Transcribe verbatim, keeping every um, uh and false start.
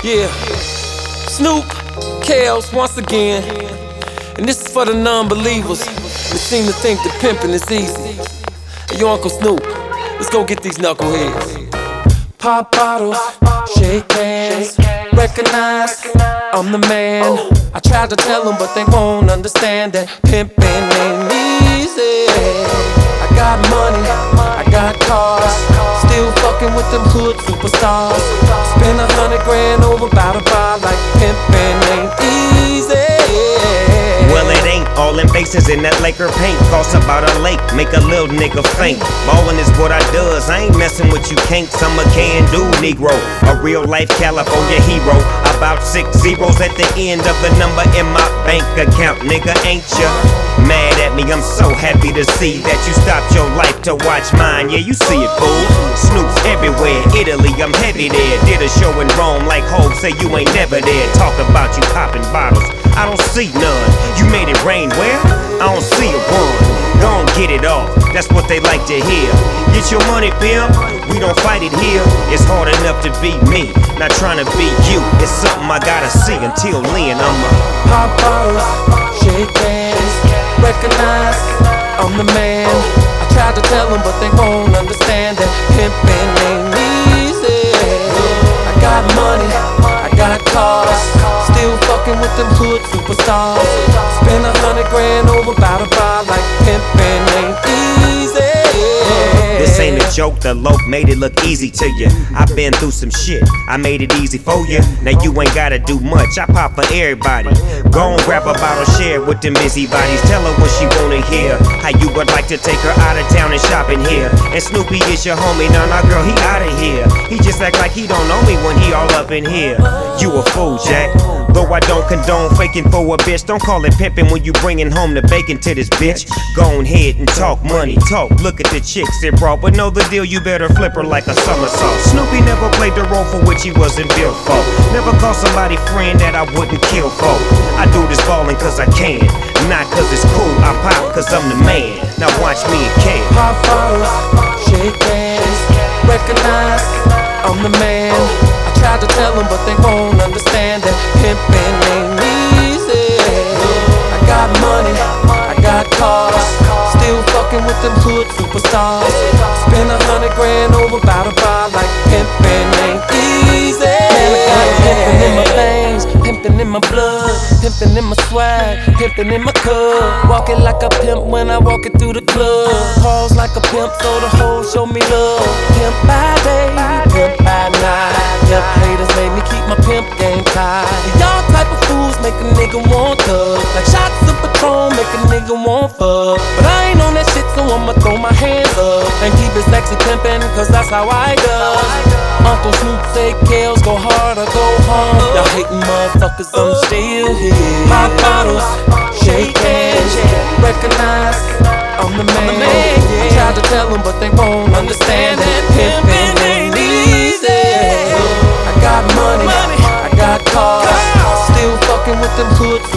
Yeah, Snoop, Kels once again. And this is for the non-believers that seem to think that pimping is easy. Hey, yo, Uncle Snoop, let's go get these knuckleheads. Pop bottles, shake hands, recognize I'm the man. I tried to tell them, but they won't understand that pimping ain't easy. I got money, I got cars, still fucking with them hood superstars. Spend a hundred grand over bout a bar like pimping ain't easy. Well, it ain't. All them faces in that Laker paint cost about a lake, make a little nigga faint. Ballin' is what I does, I ain't messin' with you kinks. I'm a can-do Negro, a real life California hero. About six zeros at the end of the number in my bank account. Nigga, ain't ya mad at me? I'm so happy to see that you stopped your life to watch mine. Yeah, you see it, fool. Snoop's everywhere, Italy, I'm heavy there. Did a show in Rome like Hope, say you ain't never there. Talk about you popping bottles, I don't see none. You made it rain where? I don't see a one. Gon' get it off, that's what they like to hear. Get your money, pimp, we don't fight it here. It's hard enough to be me, not trying to be you. It's something I gotta see until then I'm a pop bottles, shake hands, recognize I'm the man. I tried to tell them, but they won't understand that pimping ain't easy. I got money, I got cars, still fucking with them hood superstars. Spend a hundred grand over bout a bar like pimping ain't easy. This ain't a joke, the lope made it look easy to you. I been through some shit, I made it easy for you. Now you ain't gotta do much, I pop for everybody. Go and grab a bottle, share with them busybodies. Tell her what she wanna hear, how you would like to take her out of town and shopping here. And Snoopy is your homie, nah nah girl, he outta here. He just act like he don't know me when he all up in here. You a fool, Jack, though I don't condone faking for a bitch. Don't call it pimping when you bringing home the bacon to this bitch. Go ahead and talk money, talk, look at the chicks it brought. But know the deal, you better flip her like a somersault. Snoopy never played the role for which he wasn't built for. Never called somebody friend that I wouldn't kill for. I do this ballin' cause I can, not cause it's cool. I pop cause I'm the man, now watch me and care. Pop bottles, shake hands, recognize I'm the man. I tried to tell them, but they won't understand that pimping ain't easy. I got money, I got cars, still fucking with them hood superstars. Spend a hundred grand over bout a bar like pimping ain't easy. Man, I got pimping in my veins, pimping in my blood, pimping in my swag, pimping in my cup. Walking like a pimp when I walk it through the club. Pause like a pimp so the hoes show me love. Pimp by day, pimp by night. Pimp haters made me keep my pimp game tight. Y'all type of fools make a nigga want thug, like shots of Patron make a nigga want fuck. But I ain't on that shit, so I'ma throw my hands up and keep it sexy pimpin', cause that's how I does. Uncle Snoop say Kels go hard or go home. Y'all hatin' motherfuckers, I'm still here. Pop bottles, shake hands, recognize I'm the man. I tried to tell them, but they won't understand that pimpin' ain't easy. I got money, I got cars, still fucking with them hood